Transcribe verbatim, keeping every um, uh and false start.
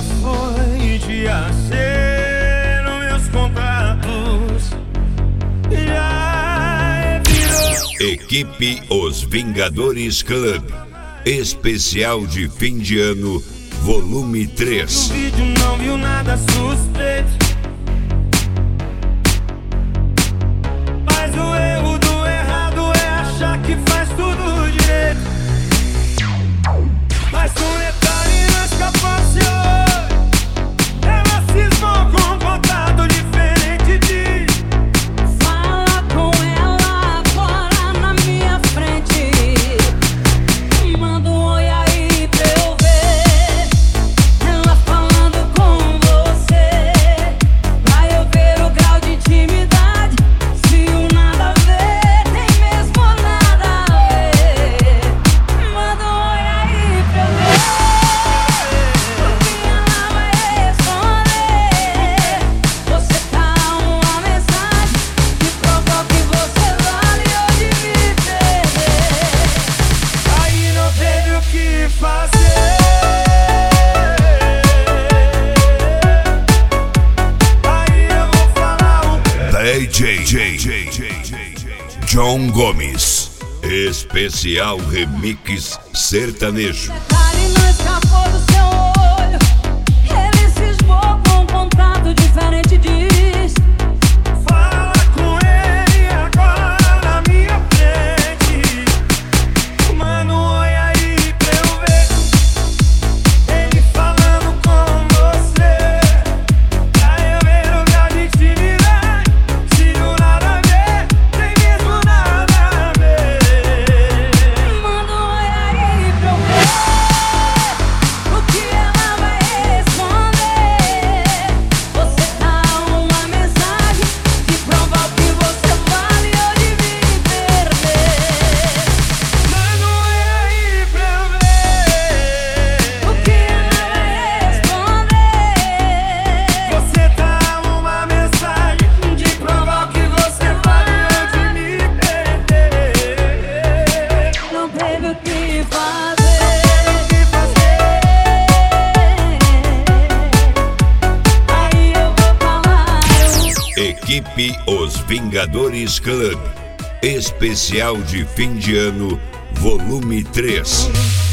já foi dia C nos meus contatos. Já virou. Equipe Os Vingadores Club, especial de fim de ano, volume três. No vídeo não viu nada suspeito, mas o erro do errado é achar que faz tudo direito. Mas com detalhe não escapaciou, ela cismou com um contato diferente de... Fala com ela agora na minha frente, manda um oi aí pra eu ver. Ela falando com você, pra eu ver o grau de intimidade. Se o nada a ver tem mesmo nada a ver, manda um oi aí pra eu ver. O que ela vai responder? Você tá uma mensagem que prova que você vale ou de me perder. Aí não teve o que fazer. Aí eu vou falar um... D J John Gomes, especial remix sertanejo. Detalhe não escapou do seu olho, ele cismou com um contato diferente diz. Fala com ele agora na minha frente, manda um oi aí pra eu ver. Ele falando com você, pra eu ver o grau de intimidade. Se o nada a ver, tem mesmo nada a ver. Manda um oi aí pra eu ver. O que ela vai responder? Você tá uma mensagem que prova o que você vale ou de me perder. Manda um oi aí pra eu ver. O que ela vai responder? Você tá uma mensagem de provar que você vale ou de me perder. Não teve o que fazer. Aí eu vou falar. Equipe Os Vingadores Club, especial de fim de ano, volume três.